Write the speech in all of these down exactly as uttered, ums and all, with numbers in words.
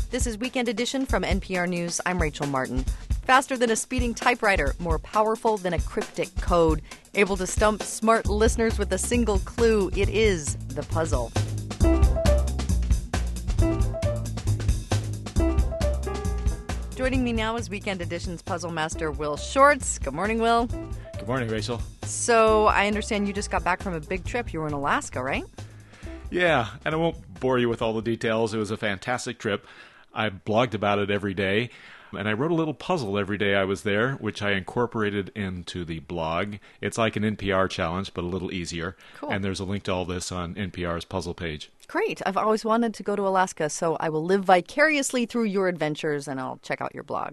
This is Weekend Edition from N P R News. I'm Rachel Martin. Faster than a speeding typewriter, more powerful than a cryptic code. Able to stump smart listeners with a single clue. It is the puzzle. Joining me now is Weekend Edition's puzzle master, Will Shortz. Good morning, Will. Good morning, Rachel. So I understand you just got back from a big trip. You were in Alaska, right? Yeah, and I won't bore you with all the details. It was a fantastic trip. I blogged about it every day, and I wrote a little puzzle every day I was there, which I incorporated into the blog. It's like an N P R challenge, but a little easier. Cool. And there's a link to all this on N P R's puzzle page. Great. I've always wanted to go to Alaska, so I will live vicariously through your adventures, and I'll check out your blog.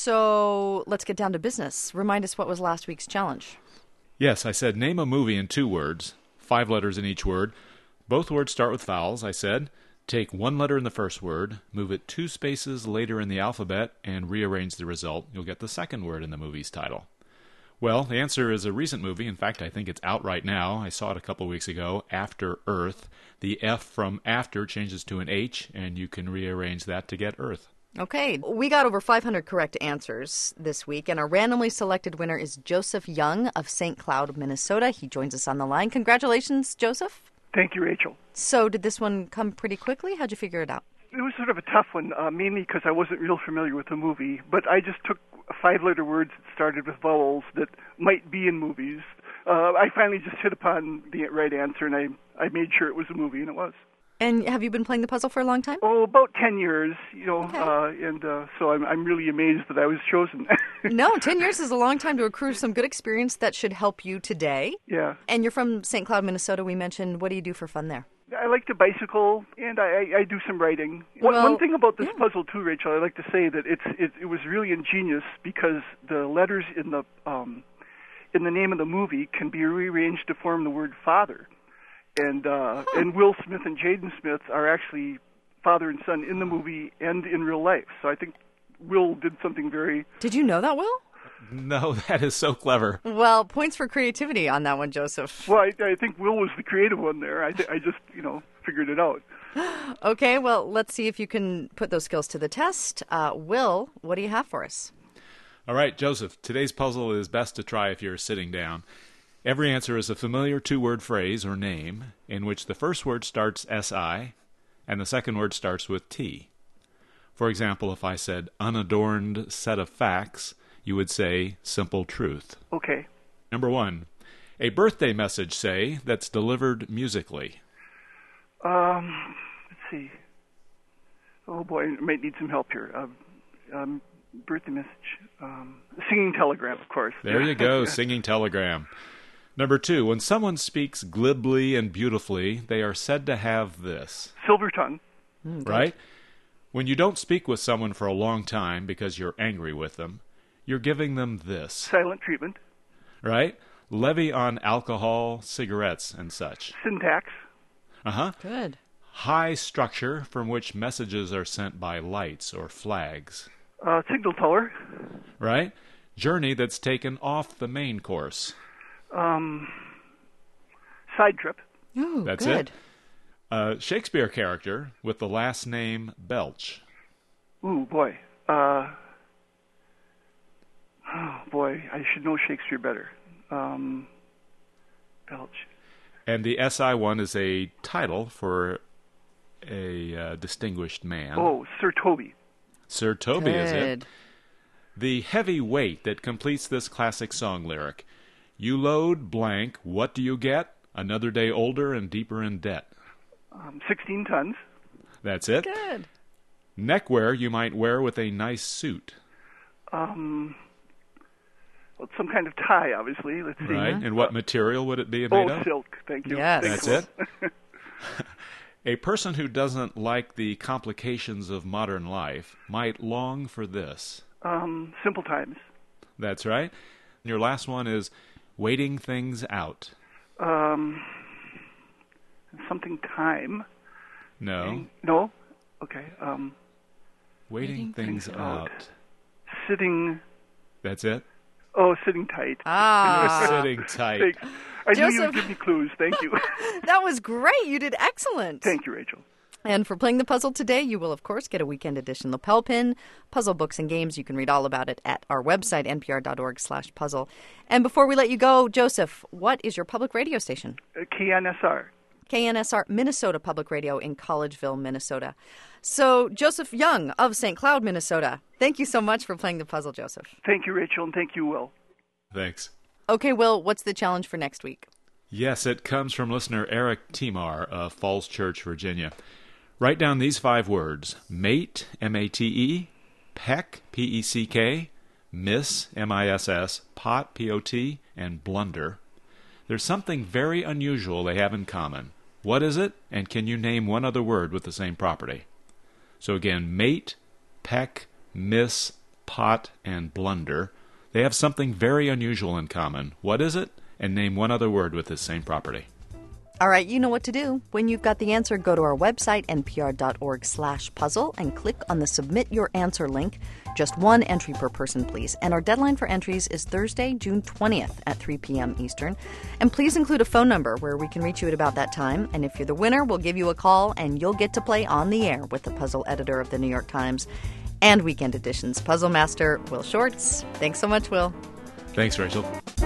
So let's get down to business. Remind us what was last week's challenge. Yes, I said name a movie in two words, five letters in each word. Both words start with vowels, I said. Take one letter in the first word, move it two spaces later in the alphabet, and rearrange the result. You'll get the second word in the movie's title. Well, the answer is a recent movie. In fact, I think it's out right now. I saw it a couple weeks ago, After Earth. The F from after changes to an H, and you can rearrange that to get Earth. Okay, we got over five hundred correct answers this week, and our randomly selected winner is Joseph Young of Saint Cloud, Minnesota. He joins us on the line. Congratulations, Joseph. Thank you, Rachel. So did this one come pretty quickly? How'd you figure it out? It was sort of a tough one, uh, mainly because I wasn't real familiar with the movie, but I just took five-letter words that started with vowels that might be in movies. Uh, I finally just hit upon the right answer, and I, I made sure it was a movie, and it was. And have you been playing the puzzle for a long time? Oh, about ten years, you know, okay. uh, and uh, so I'm, I'm really amazed that I was chosen. No, ten years is a long time to accrue some good experience that should help you today. Yeah. And you're from Saint Cloud, Minnesota, we mentioned. What do you do for fun there? I like to bicycle, and I, I do some writing. One, well, one thing about this yeah. puzzle, too, Rachel, I like to say that it's it, it was really ingenious because the letters in the um, in the name of the movie can be rearranged to form the word father. And uh, huh. and Will Smith and Jaden Smith are actually father and son in the movie and in real life. So I think Will did something very... Did you know that, Will? No, that is so clever. Well, points for creativity on that one, Joseph. Well, I, I think Will was the creative one there. I, th- I just, you know, figured it out. Okay, well, let's see if you can put those skills to the test. Uh, Will, what do you have for us? All right, Joseph, today's puzzle is best to try if you're sitting down. Every answer is a familiar two-word phrase or name in which the first word starts S I and the second word starts with T. For example, if I said unadorned set of facts, you would say simple truth. Okay. Number one, a birthday message, say, that's delivered musically. Um, let's see. Oh, boy, I might need some help here. Um, um, birthday message. Um, singing telegram, of course. There you go, singing telegram. Number two, when someone speaks glibly and beautifully, they are said to have this. Silver tongue. Mm, right? When you don't speak with someone for a long time because you're angry with them, you're giving them this. Silent treatment. Right? Levy on alcohol, cigarettes, and such. Syntax. Uh-huh. Good. High structure from which messages are sent by lights or flags. Uh, signal teller. Right? Journey that's taken off the main course. Um, side trip. Ooh, that's good. it. A Shakespeare character with the last name Belch. Ooh, boy. Uh, oh, boy, I should know Shakespeare better. Um, Belch. And the S I one is a title for a uh, distinguished man. Oh, Sir Toby. Sir Toby good. is it. The heavy weight that completes this classic song lyric. You load blank, what do you get? Another day older and deeper in debt. Um, sixteen tons. That's it. Good. Neckwear you might wear with a nice suit. Um, well, some kind of tie, obviously. Let's see. Right. And what material would it be made oh, of? silk. Thank you. Yes. Thanks, That's Will. it. A person who doesn't like the complications of modern life might long for this. Um, simple times. That's right. And your last one is waiting things out. Um, something time. No. No? Okay. Um, waiting, Waiting things, things out. out. Sitting. That's it? Oh, sitting tight. Ah. Sitting tight. Thanks. I knew you Joseph. would give me clues. Thank you. That was great. You did excellent. Thank you, Rachel. And for playing the puzzle today, you will, of course, get a weekend edition lapel pin, puzzle books and games. You can read all about it at our website, npr.org slash puzzle. And before we let you go, Joseph, what is your public radio station? Uh, K N S R. K N S R, Minnesota Public Radio in Collegeville, Minnesota. So, Joseph Young of Saint Cloud, Minnesota, thank you so much for playing the puzzle, Joseph. Thank you, Rachel, and thank you, Will. Thanks. Okay, Will, what's the challenge for next week? Yes, it comes from listener Eric Timar of Falls Church, Virginia. Write down these five words: mate, M A T E, peck, P E C K, miss, M I S S, pot, P O T, and blunder. There's something very unusual they have in common. What is it? And can you name one other word with the same property? So again, mate, peck, miss, pot, and blunder. They have something very unusual in common. What is it? And name one other word with this same property. All right, you know what to do. When you've got the answer, go to our website, npr.org slash puzzle, and click on the Submit Your Answer link. Just one entry per person, please. And our deadline for entries is Thursday, June twentieth at three p.m. Eastern. And please include a phone number where we can reach you at about that time. And if you're the winner, we'll give you a call, and you'll get to play on the air with the puzzle editor of the New York Times and Weekend Edition's puzzle master, Will Shortz. Thanks so much, Will. Thanks, Rachel.